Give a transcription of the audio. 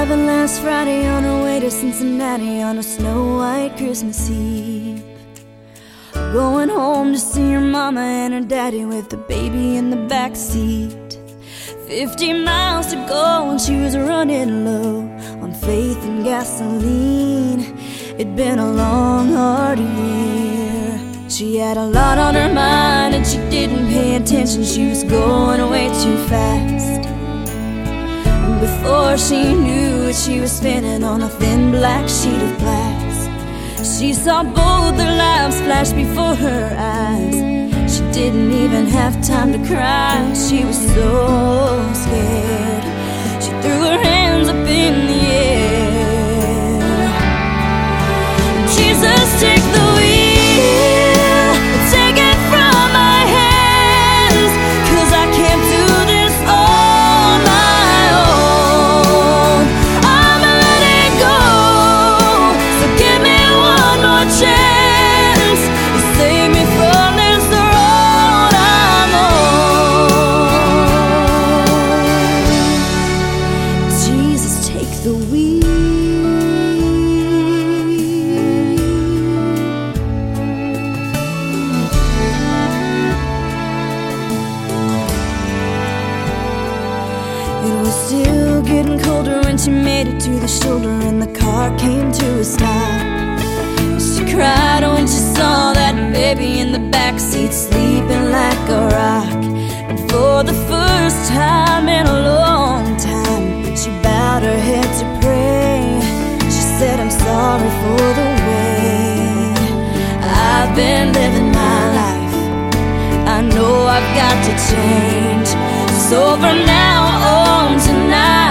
driving last Friday on her way to Cincinnati on a snow-white Christmas Eve. Going home to see her mama and her daddy with the baby in the back seat. 50 miles to go and she was running low on faith and gasoline. It'd been a long, hard year. She had a lot on her mind and she didn't pay attention. She was going way too fast. And before she knew it, she was spinning on a thin black sheet of glass. She saw both their lives flash before her eyes. She didn't even have time to cry. She was so scared. She threw her hands up in the air. Jesus, take the wheel, take it from my hands, 'cause I can't do this on my own. I'm letting go, so give me one more chance to save me from this road I'm on. Jesus, take the wheel. It was still getting colder when she made it to the shoulder and the car came to a stop. She cried when she saw that baby in the backseat sleeping like a rock. And for the first time in a long time, she bowed her head to pray. She said, I'm sorry for the way I've been living my life. I know I've got to change. So from now on tonight,